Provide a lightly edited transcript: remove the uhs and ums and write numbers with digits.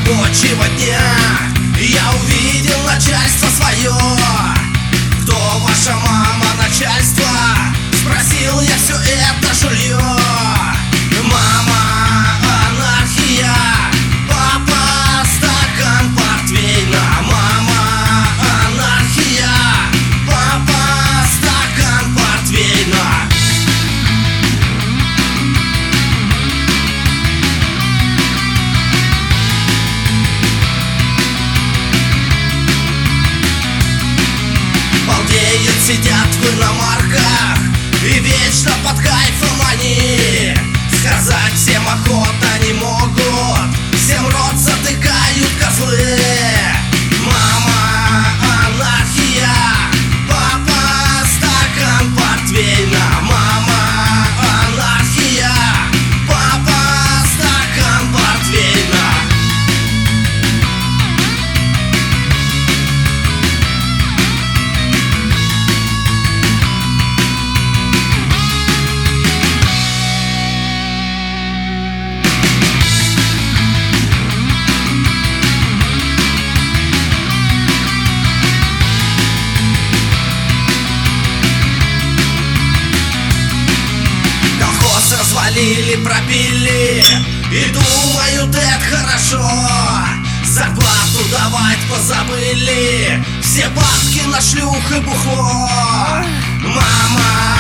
рабочего дня я увидел начальство свое. Кто ваша мама, начальство? Спросил я все это жулье. Мама, анархия, папа, стакан портвейна. Мама, анархия, папа, стакан портвейна. Балдеют, сидят в иномарках и вечно под кайфом они. Сказать всем охота не могут, всем рот затыкают козлы. Мама, анархия, папа, стакан портвейна. Мама, анархия, папа, стакан портвейна. Развалили, пропили и думают, это хорошо. Зарплату давать позабыли, все бабки на шлюх и бухло. Мама,